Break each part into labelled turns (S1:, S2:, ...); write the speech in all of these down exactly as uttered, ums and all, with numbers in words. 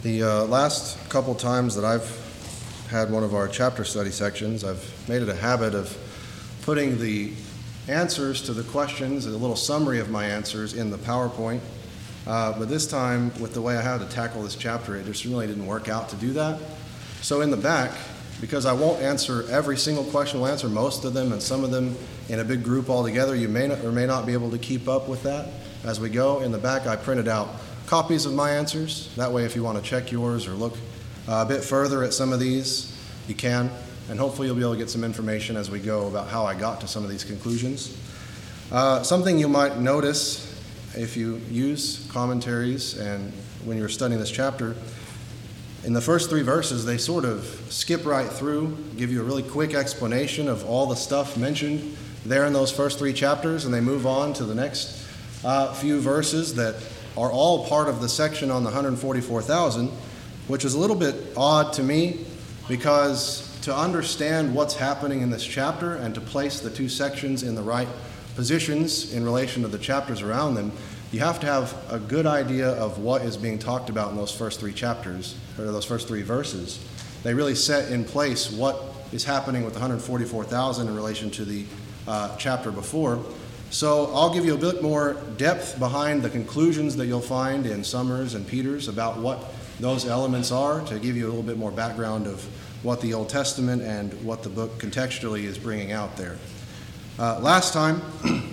S1: The uh, last couple times that I've had one of our chapter study sections, I've made it a habit of putting the answers to the questions, a little summary of my answers in the PowerPoint. Uh, but this time, with the way I had to tackle this chapter, it just really didn't work out to do that. So in the back, because I won't answer every single question, we'll answer most of them and some of them in a big group all together. You may not or may not be able to keep up with that as we go. In the back, I printed out copies of my answers. That way, if you want to check yours or look uh, a bit further at some of these, you can. And hopefully you'll be able to get some information as we go about how I got to some of these conclusions. Uh, something you might notice if you use commentaries and when you're studying this chapter, in the first three verses, they sort of skip right through, give you a really quick explanation of all the stuff mentioned there in those first three chapters, and they move on to the next uh, few verses that are all part of the section on the one hundred forty-four thousand, which is a little bit odd to me because to understand what's happening in this chapter and to place the two sections in the right positions in relation to the chapters around them, you have to have a good idea of what is being talked about in those first three chapters, or those first three verses. They really set in place what is happening with the one hundred forty-four thousand in relation to the uh, chapter before. So I'll give you a bit more depth behind the conclusions that you'll find in Summers and Peters about what those elements are, to give you a little bit more background of what the Old Testament and what the book contextually is bringing out there. Uh, last time,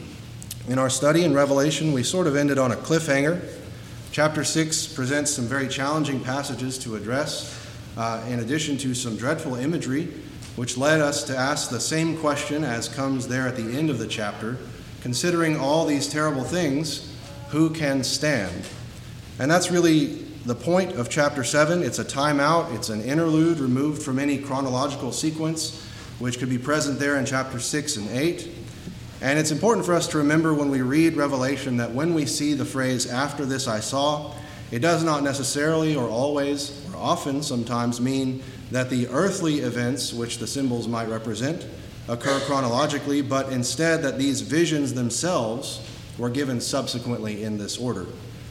S1: in our study in Revelation, we sort of ended on a cliffhanger. Chapter six presents some very challenging passages to address, uh, in addition to some dreadful imagery, which led us to ask the same question as comes there at the end of the chapter. Considering all these terrible things, who can stand? And that's really the point of chapter seven. It's a timeout. It's an interlude removed from any chronological sequence, which could be present there in chapter six and eight. And it's important for us to remember when we read Revelation that when we see the phrase, "after this I saw," it does not necessarily or always or often sometimes mean that the earthly events, which the symbols might represent, occur chronologically, but instead that these visions themselves were given subsequently in this order.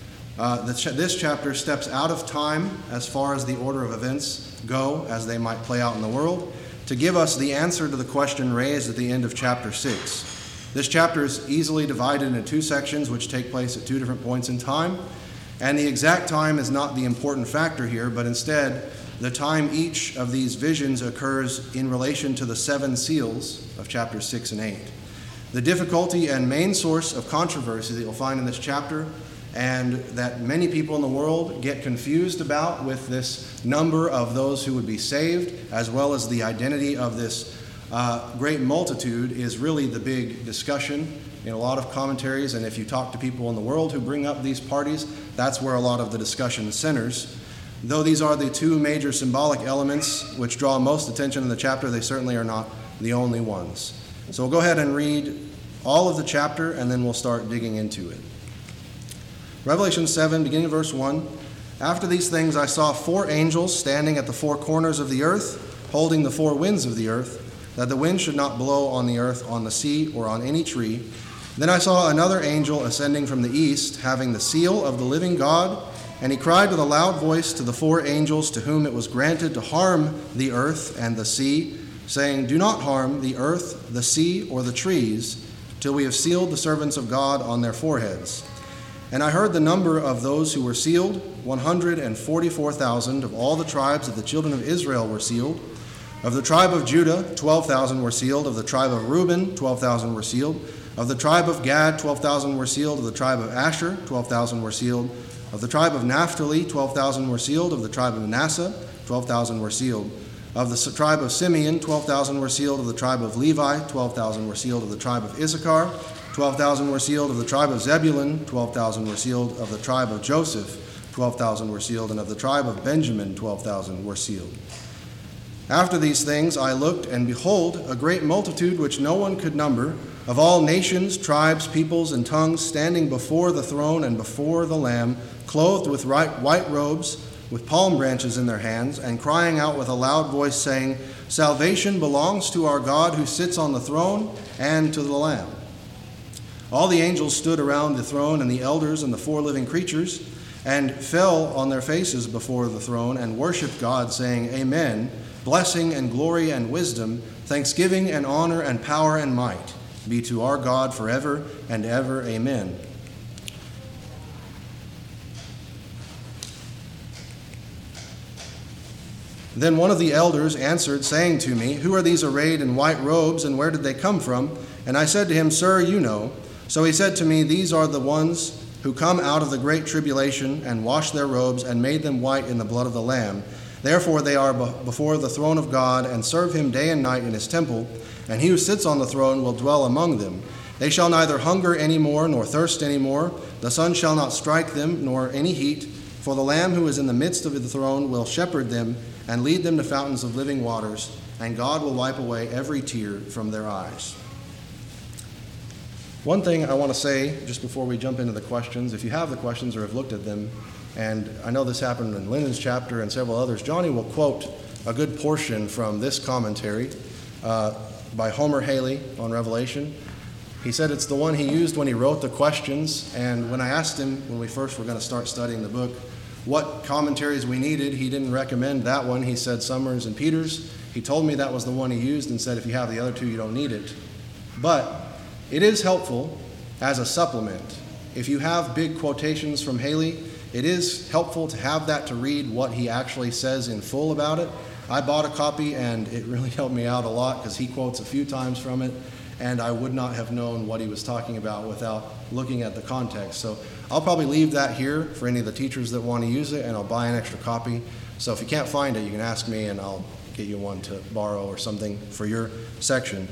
S1: Uh, the ch- this chapter steps out of time as far as the order of events go, as they might play out in the world, to give us the answer to the question raised at the end of chapter six. This chapter is easily divided into two sections which take place at two different points in time, and the exact time is not the important factor here, but instead the time each of these visions occurs in relation to the seven seals of chapters six and eight. The difficulty and main source of controversy that you'll find in this chapter, and that many people in the world get confused about with this number of those who would be saved, as well as the identity of this uh, great multitude, is really the big discussion in a lot of commentaries. And if you talk to people in the world who bring up these parties, that's where a lot of the discussion centers. Though these are the two major symbolic elements which draw most attention in the chapter, they certainly are not the only ones. So we'll go ahead and read all of the chapter, and then we'll start digging into it. Revelation seven, beginning of verse one. After these things I saw four angels standing at the four corners of the earth, holding the four winds of the earth, that the wind should not blow on the earth, on the sea, or on any tree. Then I saw another angel ascending from the east, having the seal of the living God, and he cried with a loud voice to the four angels to whom it was granted to harm the earth and the sea, saying, "Do not harm the earth, the sea, or the trees, till we have sealed the servants of God on their foreheads." And I heard the number of those who were sealed, one hundred forty-four thousand of all the tribes of the children of Israel were sealed. Of the tribe of Judah, twelve thousand were sealed. Of the tribe of Reuben, twelve thousand were sealed. Of the tribe of Gad, twelve thousand were sealed. Of the tribe of Asher, twelve thousand were sealed. Of the tribe of Naphtali, twelve thousand were sealed. Of the tribe of Manasseh, twelve thousand were sealed. Of the tribe of Simeon, twelve thousand were sealed. Of the tribe of Levi, twelve thousand were sealed. Of the tribe of Issachar, twelve thousand were sealed. Of the tribe of Zebulun, twelve thousand were sealed. Of the tribe of Joseph, twelve thousand were sealed. And of the tribe of Benjamin, twelve thousand were sealed. After these things I looked, and behold, a great multitude which no one could number, of all nations, tribes, peoples, and tongues, standing before the throne and before the Lamb, clothed with white robes, with palm branches in their hands, and crying out with a loud voice, saying, "Salvation belongs to our God who sits on the throne and to the Lamb." All the angels stood around the throne, and the elders and the four living creatures, and fell on their faces before the throne and worshiped God, saying, Amen, blessing and glory and wisdom, thanksgiving and honor and power and might be to our God forever and ever. Amen. Then one of the elders answered, saying to me, Who are these arrayed in white robes, and where did they come from? And I said to him, Sir, you know. So he said to me, These are the ones who come out of the great tribulation, and washed their robes, and made them white in the blood of the Lamb. Therefore they are before the throne of God, and serve him day and night in his temple, and he who sits on the throne will dwell among them. They shall neither hunger any more, nor thirst any more. The sun shall not strike them, nor any heat. For the Lamb who is in the midst of the throne will shepherd them, and lead them to fountains of living waters, and God will wipe away every tear from their eyes. One thing I want to say just before we jump into the questions, if you have the questions or have looked at them, and I know this happened in Lyndon's chapter and several others, Johnny will quote a good portion from this commentary uh, by Homer Haley on Revelation. He said it's the one he used when he wrote the questions, and when I asked him when we first were going to start studying the book what commentaries we needed, he didn't recommend that one. He said Summers and Peters. He told me that was the one he used and said if you have the other two, you don't need it. But it is helpful as a supplement. If you have big quotations from Haley, it is helpful to have that to read what he actually says in full about it. I bought a copy, and it really helped me out a lot because he quotes a few times from it, and I would not have known what he was talking about without looking at the context. So I'll probably leave that here for any of the teachers that want to use it, and I'll buy an extra copy. So if you can't find it, you can ask me, and I'll get you one to borrow or something for your section.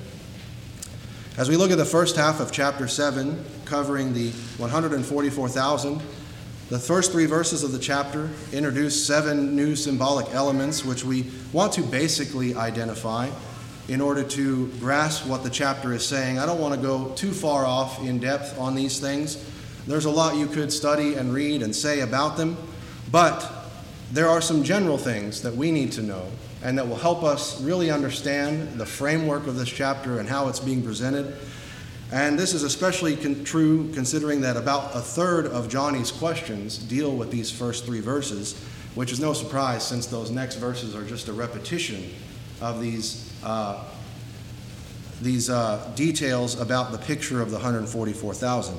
S1: As we look at the first half of chapter seven, covering the one hundred forty-four thousand, the first three verses of the chapter introduce seven new symbolic elements which we want to basically identify in order to grasp what the chapter is saying. I don't want to go too far off in depth on these things. There's a lot you could study and read and say about them, but there are some general things that we need to know and that will help us really understand the framework of this chapter and how it's being presented. And this is especially con- true considering that about a third of Johnny's questions deal with these first three verses, which is no surprise since those next verses are just a repetition of these uh, these uh, details about the picture of the one hundred forty-four thousand.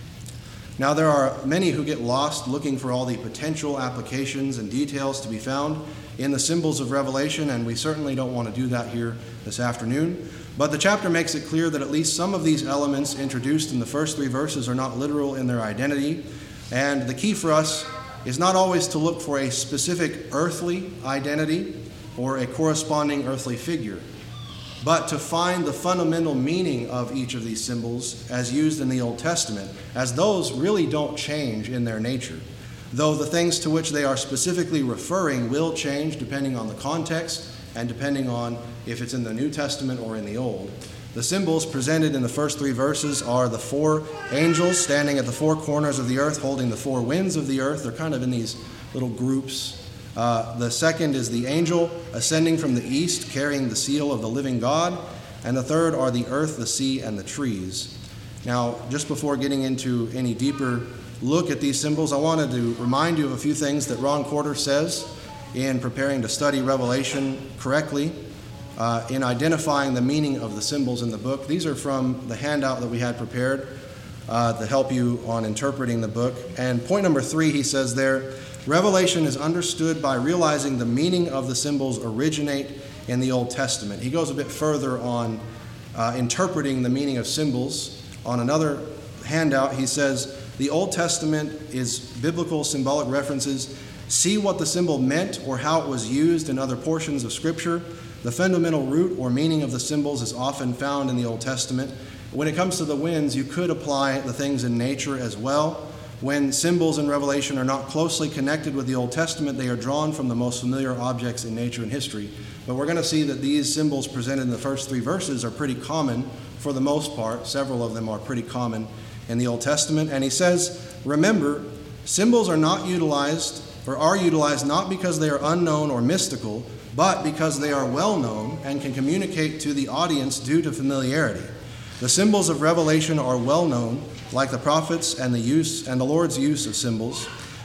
S1: Now, there are many who get lost looking for all the potential applications and details to be found in the symbols of Revelation, and we certainly don't want to do that here this afternoon. But the chapter makes it clear that at least some of these elements introduced in the first three verses are not literal in their identity, and the key for us is not always to look for a specific earthly identity or a corresponding earthly figure, but to find the fundamental meaning of each of these symbols as used in the Old Testament, as those really don't change in their nature, though the things to which they are specifically referring will change depending on the context and depending on if it's in the New Testament or in the Old. The symbols presented in the first three verses are the four angels standing at the four corners of the earth holding the four winds of the earth. They're kind of in these little groups. Uh, the second is the angel ascending from the east, carrying the seal of the living God. And the third are the earth, the sea, and the trees. Now, just before getting into any deeper look at these symbols, I wanted to remind you of a few things that Ron Corder says in preparing to study Revelation correctly, uh, in identifying the meaning of the symbols in the book. These are from the handout that we had prepared uh, to help you on interpreting the book. And point number three, he says there, Revelation is understood by realizing the meaning of the symbols originate in the Old Testament. He goes a bit further on uh, interpreting the meaning of symbols. On another handout, he says, the Old Testament is biblical symbolic references. See what the symbol meant or how it was used in other portions of Scripture. The fundamental root or meaning of the symbols is often found in the Old Testament. When it comes to the winds, you could apply the things in nature as well. When symbols in Revelation are not closely connected with the Old Testament, they are drawn from the most familiar objects in nature and history. But we're going to see that these symbols presented in the first three verses are pretty common for the most part. Several of them are pretty common in the Old Testament. And he says, remember, symbols are not utilized or are utilized not because they are unknown or mystical, but because they are well known and can communicate to the audience due to familiarity. The symbols of Revelation are well known, like the prophets and the use and the Lord's use of symbols.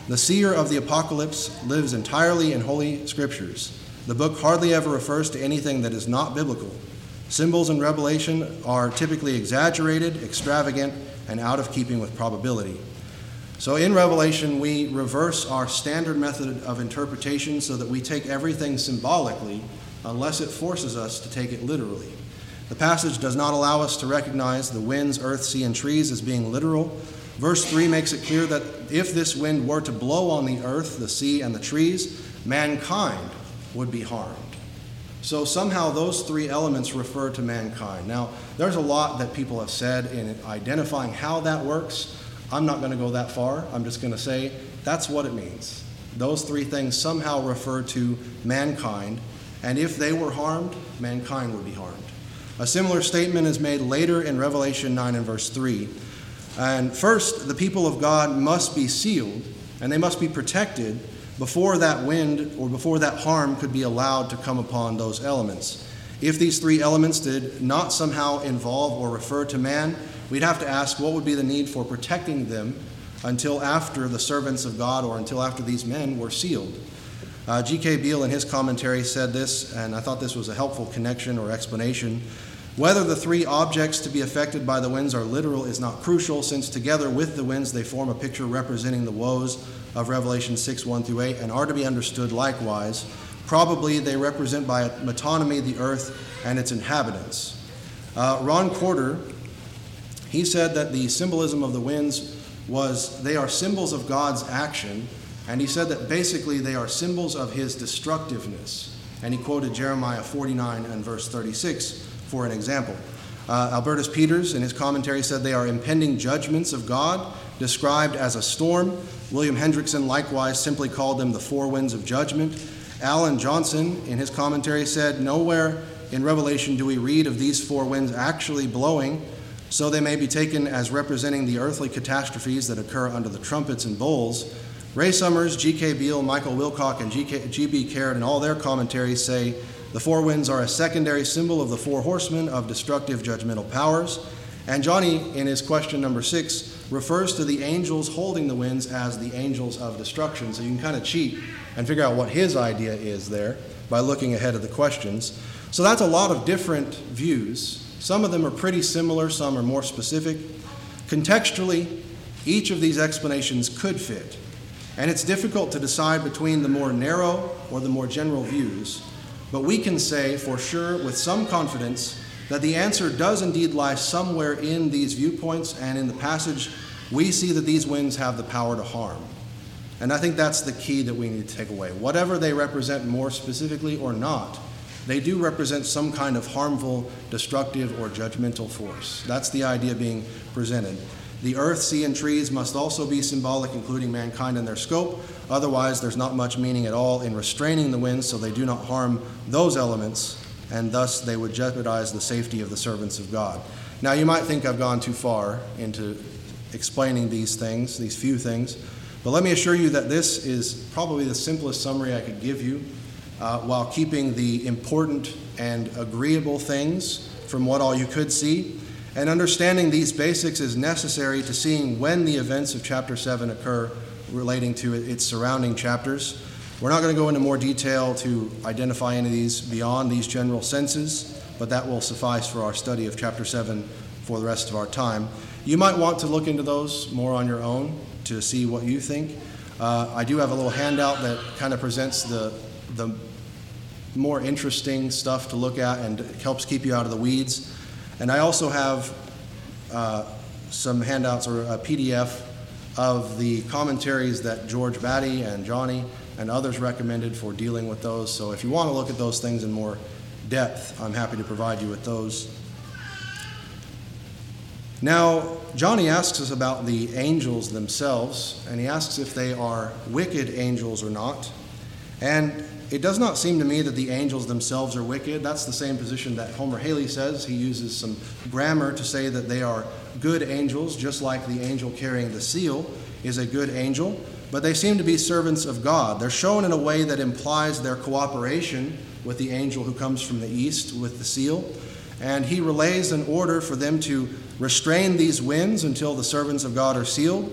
S1: The seer of the Apocalypse lives entirely in Holy Scriptures. The book hardly ever refers to anything that is not biblical. Symbols in Revelation are typically exaggerated, extravagant, and out of keeping with probability. So in Revelation, we reverse our standard method of interpretation so that we take everything symbolically unless it forces us to take it literally. The passage does not allow us to recognize the winds, earth, sea, and trees as being literal. Verse three makes it clear that if this wind were to blow on the earth, the sea, and the trees, mankind would be harmed. So somehow those three elements refer to mankind. Now, there's a lot that people have said in identifying how that works. I'm not going to go that far. I'm just going to say that's what it means. Those three things somehow refer to mankind, and if they were harmed, mankind would be harmed. A similar statement is made later in Revelation nine and verse three. And first, the people of God must be sealed, and they must be protected before that wind or before that harm could be allowed to come upon those elements. If these three elements did not somehow involve or refer to man, we'd have to ask what would be the need for protecting them until after the servants of God or until after these men were sealed. Uh, G K Beale in his commentary said this, and I thought this was a helpful connection or explanation. Whether the three objects to be affected by the winds are literal is not crucial, since together with the winds they form a picture representing the woes of Revelation six, one through eight, and are to be understood likewise. Probably they represent by metonymy the earth and its inhabitants. Uh, Ron Corder, he said that the symbolism of the winds was, they are symbols of God's action, and he said that basically they are symbols of his destructiveness. And he quoted Jeremiah forty-nine and verse thirty-six for an example. Uh, Albertus Peters in his commentary said they are impending judgments of God described as a storm. William Hendrickson likewise simply called them the four winds of judgment. Alan Johnson in his commentary said, nowhere in Revelation do we read of these four winds actually blowing, so they may be taken as representing the earthly catastrophes that occur under the trumpets and bowls. Ray Summers, G K Beale, Michael Wilcock, and G B Caird in all their commentaries say the four winds are a secondary symbol of the four horsemen of destructive judgmental powers. And Johnny, in his question number six, refers to the angels holding the winds as the angels of destruction. So you can kind of cheat and figure out what his idea is there by looking ahead of the questions. So that's a lot of different views. Some of them are pretty similar, some are more specific. Contextually, each of these explanations could fit. And it's difficult to decide between the more narrow or the more general views. But we can say for sure with some confidence that the answer does indeed lie somewhere in these viewpoints, and in the passage we see that these winds have the power to harm. And I think that's the key that we need to take away. Whatever they represent more specifically or not, they do represent some kind of harmful, destructive, or judgmental force. That's the idea being presented. The earth, sea, and trees must also be symbolic, including mankind in their scope. Otherwise, there's not much meaning at all in restraining the winds so they do not harm those elements, and thus they would jeopardize the safety of the servants of God. Now, you might think I've gone too far into explaining these things, these few things, but let me assure you that this is probably the simplest summary I could give you, uh, while keeping the important and agreeable things from what all you could see. And understanding these basics is necessary to seeing when the events of chapter seven occur relating to its surrounding chapters. We're not going to go into more detail to identify any of these beyond these general senses, but that will suffice for our study of chapter seven for the rest of our time. You might want to look into those more on your own to see what you think. Uh, I do have a little handout that kind of presents the, the more interesting stuff to look at and helps keep you out of the weeds. And I also have uh, some handouts or a P D F of the commentaries that George Batty and Johnny and others recommended for dealing with those. So if you want to look at those things in more depth, I'm happy to provide you with those. Now, Johnny asks us about the angels themselves, and he asks if they are wicked angels or not. And it does not seem to me that the angels themselves are wicked. That's the same position that Homer Haley says. He uses some grammar to say that they are good angels, just like the angel carrying the seal is a good angel. But they seem to be servants of God. They're shown in a way that implies their cooperation with the angel who comes from the east with the seal. And he relays an order for them to restrain these winds until the servants of God are sealed.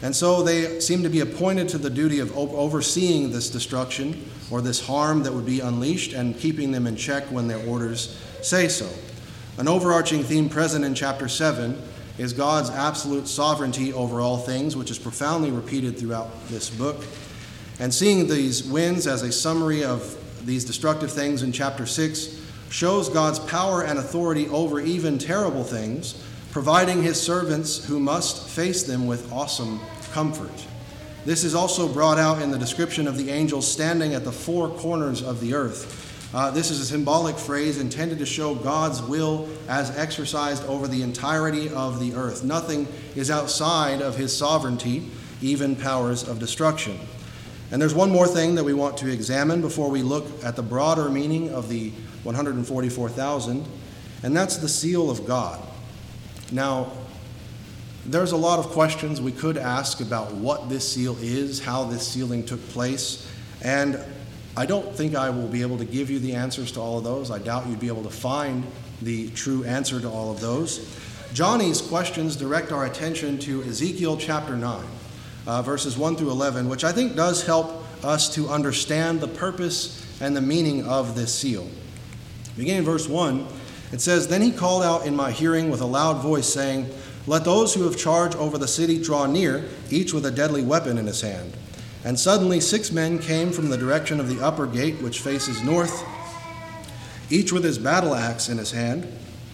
S1: And so they seem to be appointed to the duty of overseeing this destruction or this harm that would be unleashed and keeping them in check when their orders say so. An overarching theme present in chapter seven is God's absolute sovereignty over all things, which is profoundly repeated throughout this book. And seeing these winds as a summary of these destructive things in chapter six shows God's power and authority over even terrible things, providing his servants who must face them with awesome comfort. This is also brought out in the description of the angels standing at the four corners of the earth. Uh, this is a symbolic phrase intended to show God's will as exercised over the entirety of the earth. Nothing is outside of his sovereignty, even powers of destruction. And there's one more thing that we want to examine before we look at the broader meaning of the one hundred forty-four thousand, and that's the seal of God. Now, there's a lot of questions we could ask about what this seal is, how this sealing took place, and I don't think I will be able to give you the answers to all of those. I doubt you'd be able to find the true answer to all of those. Johnny's questions direct our attention to Ezekiel chapter nine, uh, verses one through eleven, which I think does help us to understand the purpose and the meaning of this seal. Beginning in verse one, it says, "Then he called out in my hearing with a loud voice, saying, 'Let those who have charge over the city draw near, each with a deadly weapon in his hand.' And suddenly six men came from the direction of the upper gate, which faces north, each with his battle axe in his hand.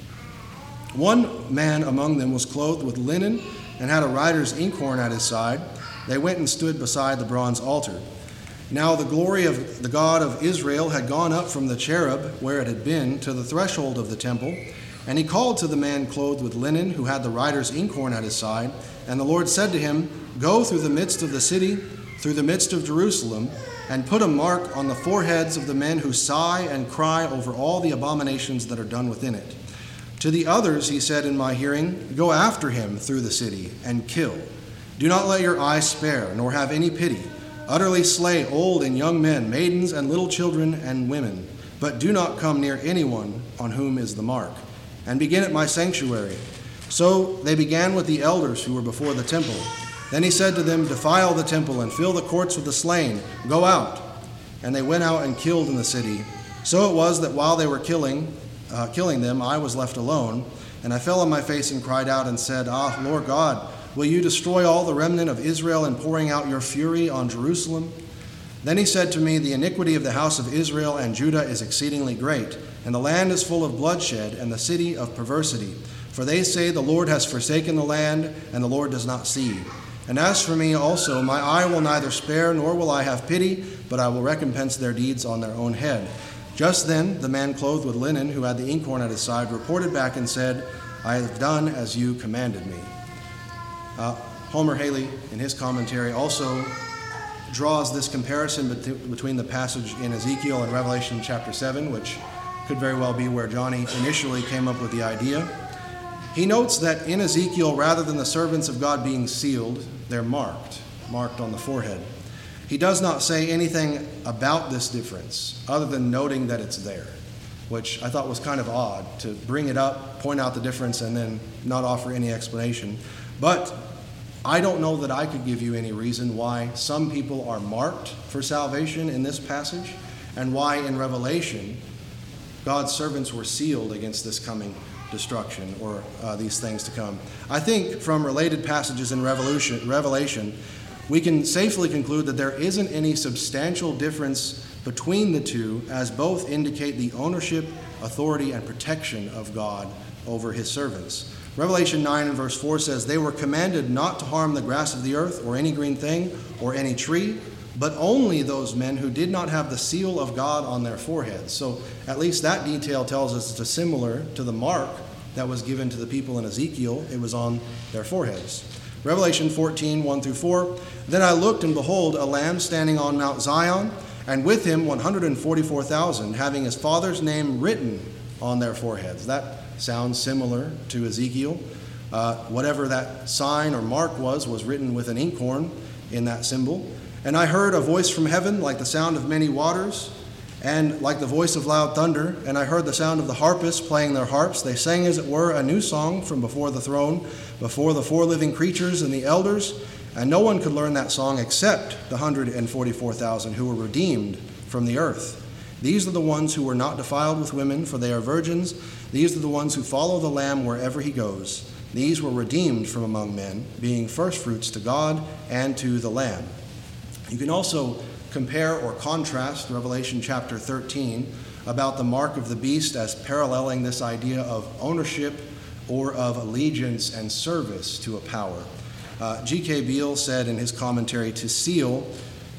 S1: One man among them was clothed with linen and had a writer's inkhorn at his side. They went and stood beside the bronze altar. Now the glory of the God of Israel had gone up from the cherub where it had been to the threshold of the temple. And he called to the man clothed with linen, who had the writer's inkhorn at his side. And the Lord said to him, 'Go through the midst of the city, through the midst of Jerusalem, and put a mark on the foreheads of the men who sigh and cry over all the abominations that are done within it.' To the others he said in my hearing, 'Go after him through the city and kill. Do not let your eyes spare, nor have any pity. Utterly slay old and young men, maidens and little children and women, but do not come near anyone on whom is the mark. And begin at my sanctuary.' So they began with the elders who were before the temple. Then he said to them, 'Defile the temple and fill the courts with the slain. Go out.' And they went out and killed in the city. So it was that while they were killing, uh, killing them, I was left alone. And I fell on my face and cried out and said, 'Ah, Lord God, will you destroy all the remnant of Israel in pouring out your fury on Jerusalem?' Then he said to me, 'The iniquity of the house of Israel and Judah is exceedingly great, and the land is full of bloodshed, and the city of perversity. For they say, the Lord has forsaken the land, and the Lord does not see. And as for me also, my eye will neither spare, nor will I have pity, but I will recompense their deeds on their own head.' Just then the man clothed with linen, who had the inkhorn at his side, reported back and said, 'I have done as you commanded me.'" Uh, Homer Haley, in his commentary, also draws this comparison bet- between the passage in Ezekiel and Revelation chapter seven, which could very well be where Johnny initially came up with the idea. He notes that in Ezekiel, rather than the servants of God being sealed, they're marked, marked on the forehead. He does not say anything about this difference, other than noting that it's there, which I thought was kind of odd, to bring it up, point out the difference, and then not offer any explanation. But I don't know that I could give you any reason why some people are marked for salvation in this passage, and why in Revelation God's servants were sealed against this coming destruction or uh, these things to come. I think from related passages in Revelation, Revelation, we can safely conclude that there isn't any substantial difference between the two, as both indicate the ownership, authority, and protection of God over his servants. Revelation nine and verse four says, "They were commanded not to harm the grass of the earth or any green thing or any tree, but only those men who did not have the seal of God on their foreheads." So at least that detail tells us it's similar to the mark that was given to the people in Ezekiel. It was on their foreheads. Revelation fourteen, one through four, "Then I looked, and behold, a Lamb standing on Mount Zion, and with him one hundred forty-four thousand, having his Father's name written on their foreheads." That sounds similar to Ezekiel. Uh, whatever that sign or mark was, was written with an inkhorn in that symbol. "And I heard a voice from heaven like the sound of many waters, and like the voice of loud thunder. And I heard the sound of the harpists playing their harps. They sang, as it were, a new song from before the throne, before the four living creatures and the elders. and no one could learn that song except the one hundred forty-four thousand who were redeemed from the earth. These are the ones who were not defiled with women, for they are virgins. These are the ones who follow the Lamb wherever he goes. These were redeemed from among men, being firstfruits to God and to the Lamb. You can also compare or contrast Revelation chapter thirteen about the mark of the beast as paralleling this idea of ownership or of allegiance and service to a power. Uh, G K Beale said in his commentary, to seal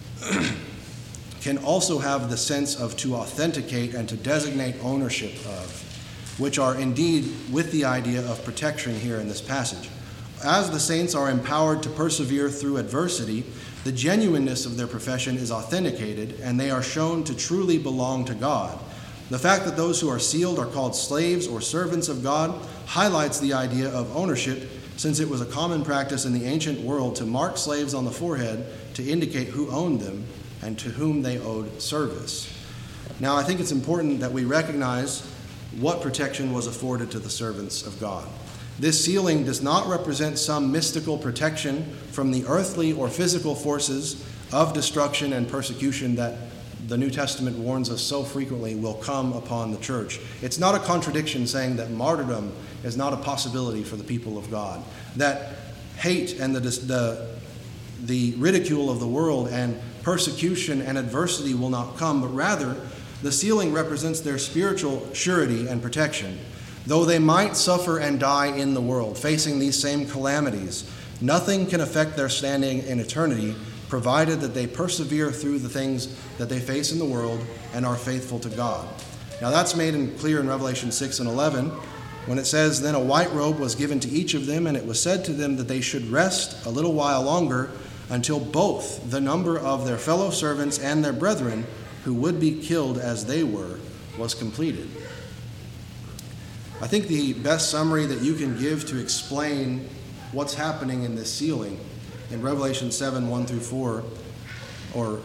S1: can also have the sense of to authenticate and to designate ownership of, which are indeed with the idea of protection here in this passage. As the saints are empowered to persevere through adversity, the genuineness of their profession is authenticated, and they are shown to truly belong to God. The fact that those who are sealed are called slaves or servants of God highlights the idea of ownership, since it was a common practice in the ancient world to mark slaves on the forehead to indicate who owned them and to whom they owed service. Now, I think it's important that we recognize what protection was afforded to the servants of God. This sealing does not represent some mystical protection from the earthly or physical forces of destruction and persecution that the New Testament warns us so frequently will come upon the church. It's not a contradiction saying that martyrdom is not a possibility for the people of God, that hate and the, the, the ridicule of the world and persecution and adversity will not come, but rather the sealing represents their spiritual surety and protection. Though they might suffer and die in the world, facing these same calamities, nothing can affect their standing in eternity, provided that they persevere through the things that they face in the world and are faithful to God. Now that's made clear in Revelation six and eleven, when it says, then a white robe was given to each of them, and it was said to them that they should rest a little while longer until both the number of their fellow servants and their brethren who would be killed as they were was completed. I think the best summary that you can give to explain what's happening in this sealing in Revelation seven, one through four, or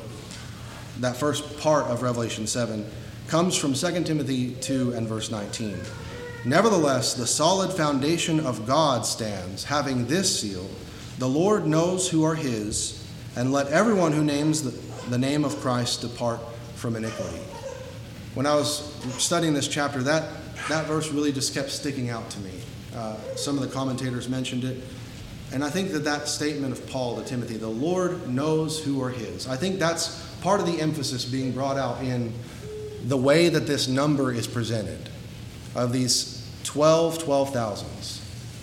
S1: that first part of Revelation seven, comes from Second Timothy two and verse nineteen. Nevertheless, the solid foundation of God stands, having this seal, the Lord knows who are his, and let everyone who names the, the name of Christ depart from iniquity. When I was studying this chapter, that, that verse really just kept sticking out to me. Uh, some of the commentators mentioned it, and I think that that statement of Paul to Timothy, the Lord knows who are his, I think that's part of the emphasis being brought out in the way that this number is presented, of these twelve, twelve thousands.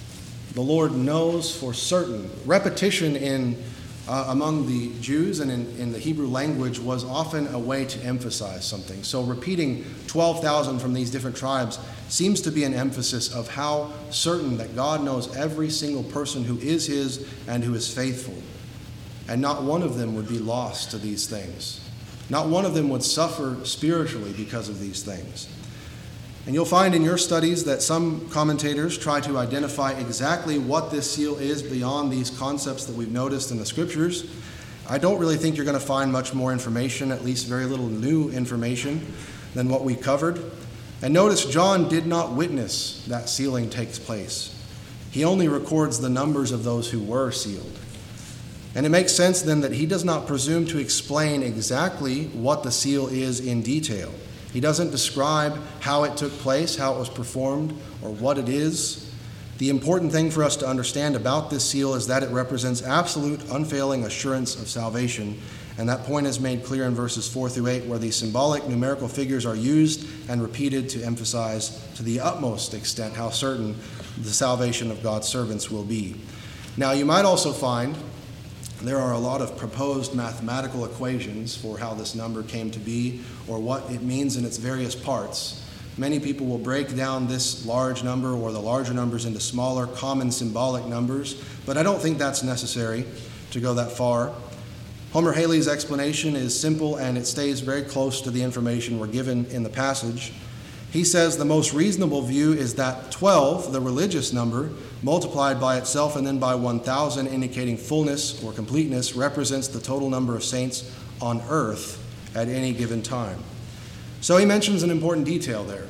S1: The Lord knows for certain. Repetition in uh, among the Jews and in, in the Hebrew language was often a way to emphasize something. So repeating twelve thousand from these different tribes seems to be an emphasis of how certain that God knows every single person who is his and who is faithful. And not one of them would be lost to these things. Not one of them would suffer spiritually because of these things. And you'll find in your studies that some commentators try to identify exactly what this seal is beyond these concepts that we've noticed in the scriptures. I don't really think you're going to find much more information, at least very little new information, than what we covered. And notice John did not witness that sealing takes place. He only records the numbers of those who were sealed. And it makes sense then that he does not presume to explain exactly what the seal is in detail. He doesn't describe how it took place, how it was performed, or what it is. The important thing for us to understand about this seal is that it represents absolute, unfailing assurance of salvation. And that point is made clear in verses four through eight, where the symbolic numerical figures are used and repeated to emphasize to the utmost extent how certain the salvation of God's servants will be. Now, you might also find there are a lot of proposed mathematical equations for how this number came to be or what it means in its various parts. Many people will break down this large number or the larger numbers into smaller, common symbolic numbers, but I don't think that's necessary to go that far. Homer Haley's explanation is simple and it stays very close to the information we're given in the passage. He says the most reasonable view is that twelve, the religious number, multiplied by itself and then by one thousand, indicating fullness or completeness, represents the total number of saints on earth at any given time. So he mentions an important detail there.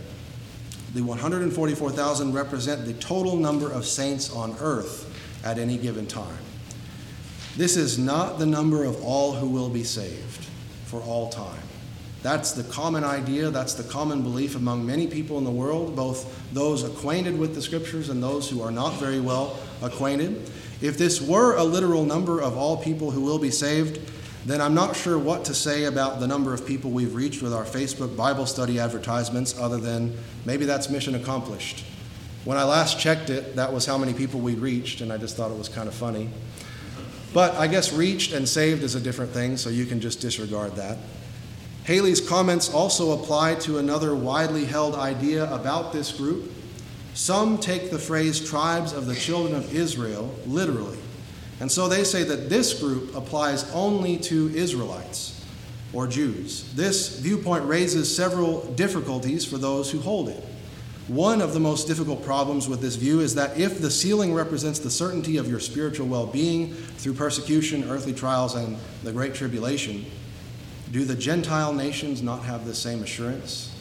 S1: The one hundred forty-four thousand represent the total number of saints on earth at any given time. This is not the number of all who will be saved for all time. That's the common idea, that's the common belief among many people in the world, both those acquainted with the Scriptures and those who are not very well acquainted. If this were a literal number of all people who will be saved, then I'm not sure what to say about the number of people we've reached with our Facebook Bible study advertisements, other than maybe that's mission accomplished. When I last checked it, that was how many people we reached, and I just thought it was kind of funny. But I guess reached and saved is a different thing, so you can just disregard that. Haley's comments also apply to another widely held idea about this group. Some take the phrase tribes of the children of Israel literally. And so they say that this group applies only to Israelites or Jews. This viewpoint raises several difficulties for those who hold it. One of the most difficult problems with this view is that if the sealing represents the certainty of your spiritual well-being through persecution, earthly trials, and the Great Tribulation, do the Gentile nations not have the same assurance?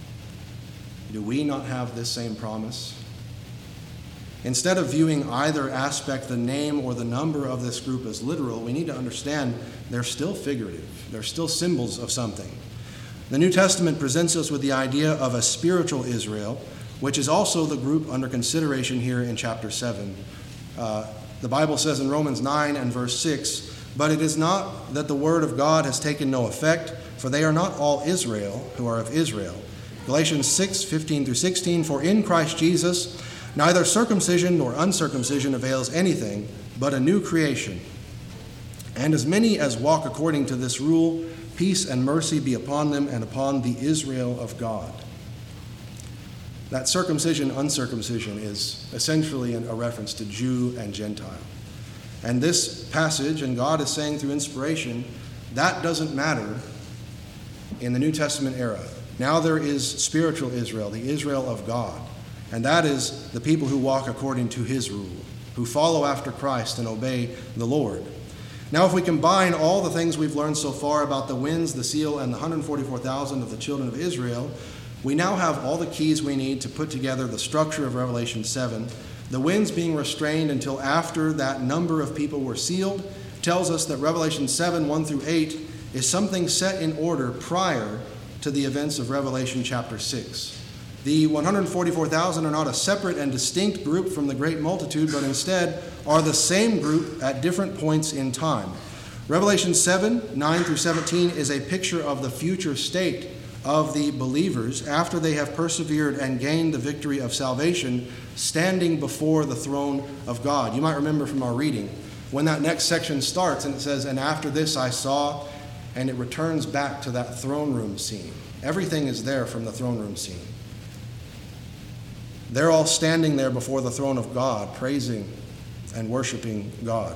S1: Do we not have this same promise? Instead of viewing either aspect, the name or the number of this group, as literal, we need to understand they're still figurative. They're still symbols of something. The New Testament presents us with the idea of a spiritual Israel, which is also the group under consideration here in chapter seven. Uh, the Bible says in Romans nine and verse six, "But it is not that the word of God has taken no effect, for they are not all Israel who are of Israel." Galatians six, fifteen through sixteen, "For in Christ Jesus neither circumcision nor uncircumcision avails anything, but a new creation. And as many as walk according to this rule, peace and mercy be upon them and upon the Israel of God." That circumcision, uncircumcision is essentially a reference to Jew and Gentile. And this passage, and God is saying through inspiration, that doesn't matter in the New Testament era. Now there is spiritual Israel, the Israel of God. And that is the people who walk according to his rule, who follow after Christ and obey the Lord. Now, if we combine all the things we've learned so far about the winds, the seal, and the one hundred forty-four thousand of the children of Israel, we now have all the keys we need to put together the structure of Revelation seven. The winds being restrained until after that number of people were sealed tells us that Revelation seven, one through eight, is something set in order prior to the events of Revelation chapter six. The one hundred forty-four thousand are not a separate and distinct group from the great multitude, but instead are the same group at different points in time. Revelation seven, nine through seventeen is a picture of the future state of the believers after they have persevered and gained the victory of salvation, standing before the throne of God. You might remember from our reading when that next section starts and it says, "And after this I saw," and it returns back to that throne room scene. Everything is there from the throne room scene. They're all standing there before the throne of God, praising and worshiping God.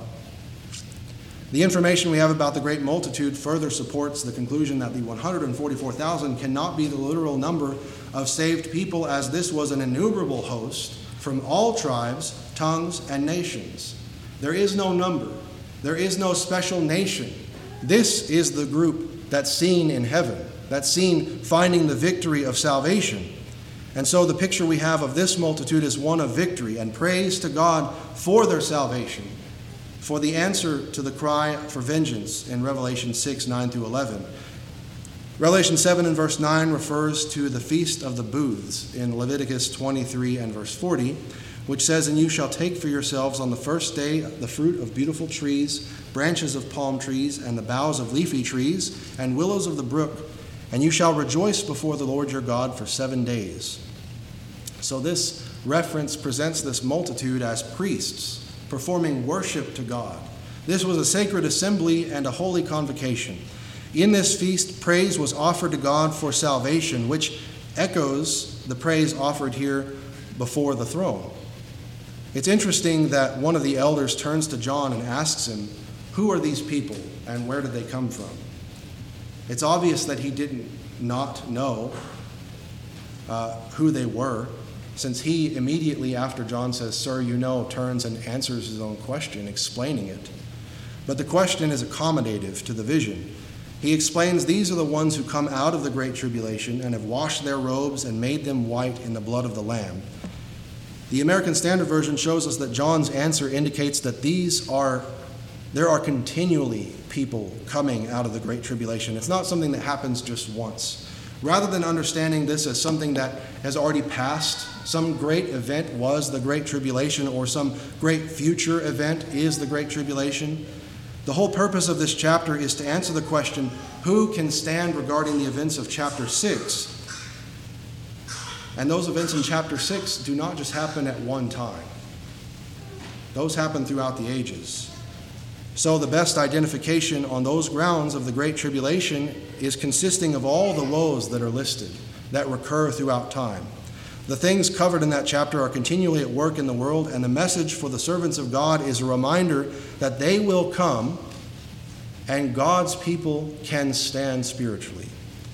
S1: The information we have about the great multitude further supports the conclusion that the one hundred forty-four thousand cannot be the literal number of saved people, as this was an innumerable host from all tribes, tongues, and nations. There is no number. There is no special nation. This is the group that's seen in heaven, that's seen finding the victory of salvation. And so the picture we have of this multitude is one of victory and praise to God for their salvation, for the answer to the cry for vengeance in Revelation six, nine through eleven. Revelation seven and verse nine refers to the Feast of the Booths in Leviticus twenty-three and verse forty, which says, "And you shall take for yourselves on the first day the fruit of beautiful trees, branches of palm trees, and the boughs of leafy trees, and willows of the brook, and you shall rejoice before the Lord your God for seven days." So this reference presents this multitude as priests performing worship to God. This was a sacred assembly and a holy convocation. In this feast, praise was offered to God for salvation, which echoes the praise offered here before the throne. It's interesting that one of the elders turns to John and asks him, "Who are these people and where did they come from?" It's obvious that he didn't not know uh, who they were, since he immediately after John says, "Sir, you know," turns and answers his own question, explaining it. But the question is accommodative to the vision. He explains these are the ones who come out of the great tribulation and have washed their robes and made them white in the blood of the Lamb. The American Standard Version shows us that John's answer indicates that these are There are continually people coming out of the Great Tribulation. It's not something that happens just once. Rather than understanding this as something that has already passed, some great event was the Great Tribulation, or some great future event is the Great Tribulation, the whole purpose of this chapter is to answer the question, who can stand regarding the events of chapter six? And those events in chapter six do not just happen at one time. Those happen throughout the ages. So the best identification on those grounds of the Great Tribulation is consisting of all the woes that are listed, that recur throughout time. The things covered in that chapter are continually at work in the world, and the message for the servants of God is a reminder that they will come and God's people can stand spiritually.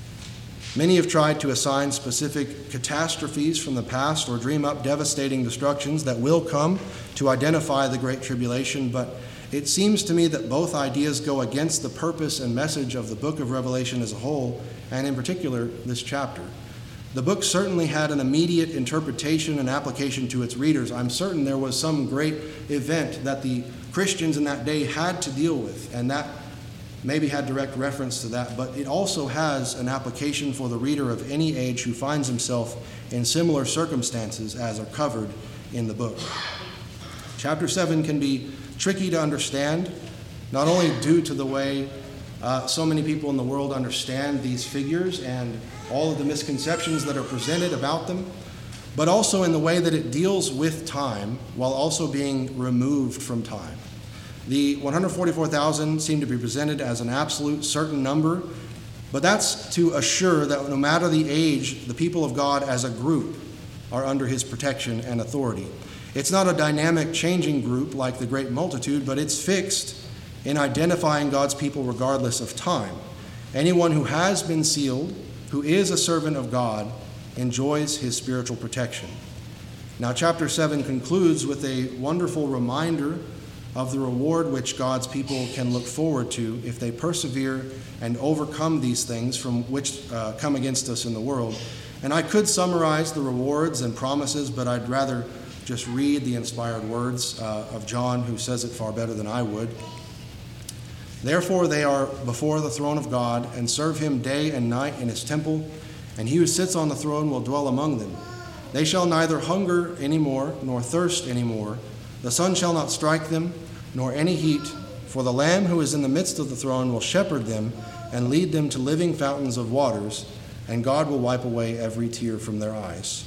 S1: Many have tried to assign specific catastrophes from the past or dream up devastating destructions that will come to identify the Great Tribulation, but it seems to me that both ideas go against the purpose and message of the book of Revelation as a whole, and in particular, this chapter. The book certainly had an immediate interpretation and application to its readers. I'm certain there was some great event that the Christians in that day had to deal with, and that maybe had direct reference to that, but it also has an application for the reader of any age who finds himself in similar circumstances as are covered in the book. Chapter seven can be tricky to understand, not only due to the way uh, so many people in the world understand these figures and all of the misconceptions that are presented about them, but also in the way that it deals with time while also being removed from time. The one hundred forty-four thousand seem to be presented as an absolute certain number, but that's to assure that no matter the age, the people of God as a group are under his protection and authority. It's not a dynamic, changing group like the great multitude, but it's fixed in identifying God's people regardless of time. Anyone who has been sealed, who is a servant of God, enjoys his spiritual protection. Now, chapter seven concludes with a wonderful reminder of the reward which God's people can look forward to if they persevere and overcome these things from which uh, come against us in the world. And I could summarize the rewards and promises, but I'd rather just read the inspired words uh, of John, who says it far better than I would. Therefore they are before the throne of God, and serve him day and night in his temple, and he who sits on the throne will dwell among them. They shall neither hunger any more, nor thirst any more. The sun shall not strike them, nor any heat, for the Lamb who is in the midst of the throne will shepherd them and lead them to living fountains of waters, and God will wipe away every tear from their eyes.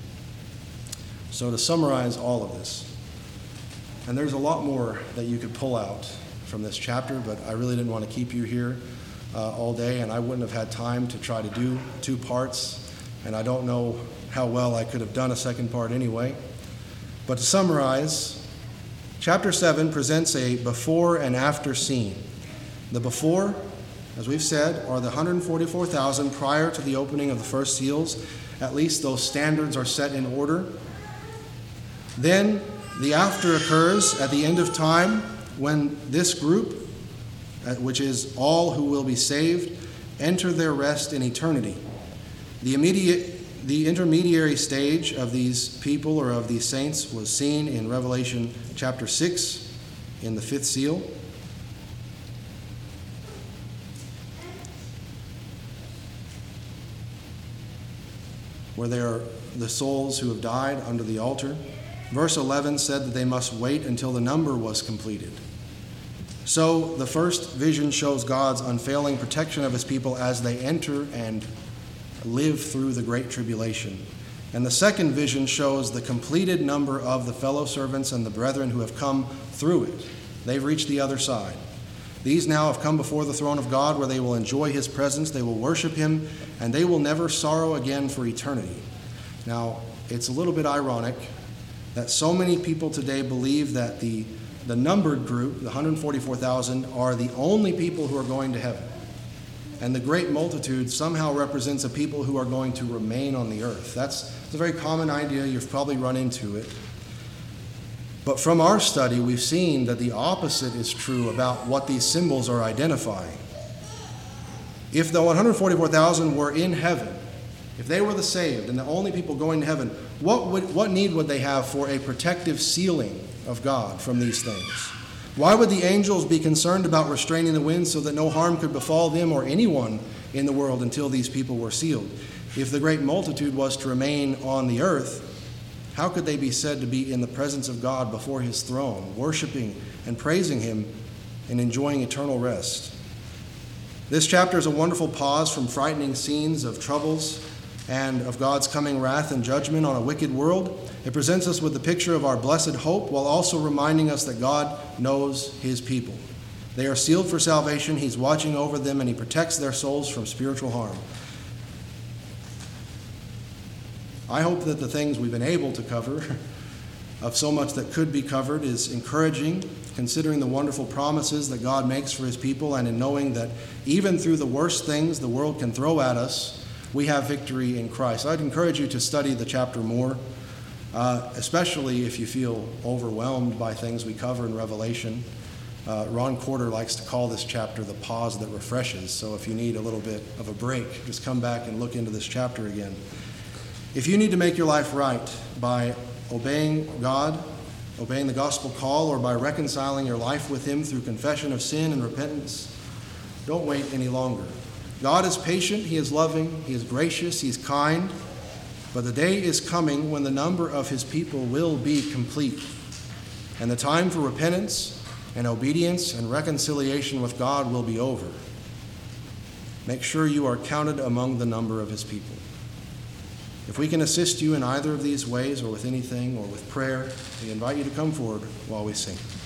S1: So to summarize all of this, and there's a lot more that you could pull out from this chapter, but I really didn't want to keep you here uh, all day, and I wouldn't have had time to try to do two parts, and I don't know how well I could have done a second part anyway. But to summarize, chapter seven presents a before and after scene. The before, as we've said, are the one hundred forty-four thousand prior to the opening of the first seals. At least those standards are set in order. Then the after occurs at the end of time, when this group, which is all who will be saved, enter their rest in eternity. The immediate The intermediary stage of these people or of these saints was seen in Revelation chapter six in the fifth seal. Where they are the souls who have died under the altar. Verse eleven said that they must wait until the number was completed. So the first vision shows God's unfailing protection of his people as they enter and live through the Great Tribulation. And the second vision shows the completed number of the fellow servants and the brethren who have come through it. They've reached the other side. These now have come before the throne of God, where they will enjoy his presence, they will worship him, and they will never sorrow again for eternity. Now, it's a little bit ironic that so many people today believe that the, the numbered group, the one hundred forty-four thousand, are the only people who are going to heaven. And the great multitude somehow represents a people who are going to remain on the earth. That's, that's a very common idea. You've probably run into it. But from our study, we've seen that the opposite is true about what these symbols are identifying. If the one hundred forty-four thousand were in heaven, if they were the saved and the only people going to heaven, what would, what need would they have for a protective sealing of God from these things? Why would the angels be concerned about restraining the wind so that no harm could befall them or anyone in the world until these people were sealed? If the great multitude was to remain on the earth, how could they be said to be in the presence of God before his throne, worshiping and praising him and enjoying eternal rest? This chapter is a wonderful pause from frightening scenes of troubles and of God's coming wrath and judgment on a wicked world. It presents us with the picture of our blessed hope while also reminding us that God knows his people. They are sealed for salvation. He's watching over them, and he protects their souls from spiritual harm. I hope that the things we've been able to cover, of so much that could be covered, is encouraging, considering the wonderful promises that God makes for his people, and in knowing that even through the worst things the world can throw at us, we have victory in Christ. I'd encourage you to study the chapter more, uh, especially if you feel overwhelmed by things we cover in Revelation. Uh, Ron Corder likes to call this chapter the pause that refreshes. So if you need a little bit of a break, just come back and look into this chapter again. If you need to make your life right by obeying God, obeying the gospel call, or by reconciling your life with him through confession of sin and repentance, don't wait any longer. God is patient, he is loving, he is gracious, he is kind, but the day is coming when the number of his people will be complete, and the time for repentance and obedience and reconciliation with God will be over. Make sure you are counted among the number of his people. If we can assist you in either of these ways, or with anything, or with prayer, we invite you to come forward while we sing.